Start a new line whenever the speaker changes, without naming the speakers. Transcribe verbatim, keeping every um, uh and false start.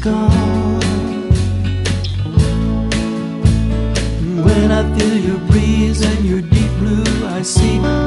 gone. When I feel your breeze and your deep blue, I see